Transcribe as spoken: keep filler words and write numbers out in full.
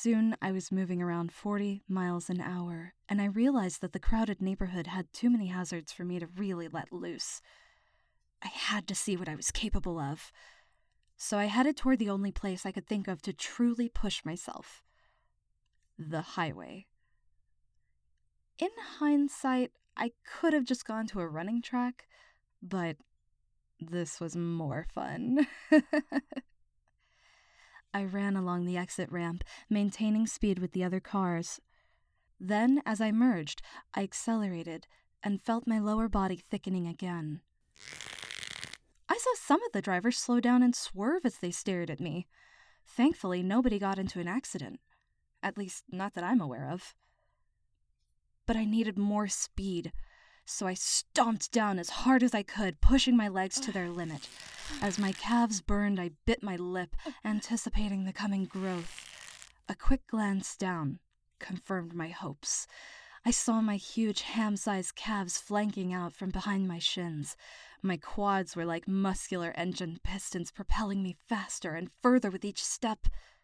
Soon, I was moving around forty miles an hour, and I realized that the crowded neighborhood had too many hazards for me to really let loose. I had to see what I was capable of. So I headed toward the only place I could think of to truly push myself. The highway. In hindsight, I could have just gone to a running track, but this was more fun. I ran along the exit ramp, maintaining speed with the other cars. Then, as I merged, I accelerated and felt my lower body thickening again. I saw some of the drivers slow down and swerve as they stared at me. Thankfully, nobody got into an accident. At least, not that I'm aware of. But I needed more speed, so I stomped down as hard as I could, pushing my legs to their limit. As my calves burned, I bit my lip, anticipating the coming growth. A quick glance down confirmed my hopes. I saw my huge ham-sized calves flanking out from behind my shins. My quads were like muscular engine pistons propelling me faster and further with each step.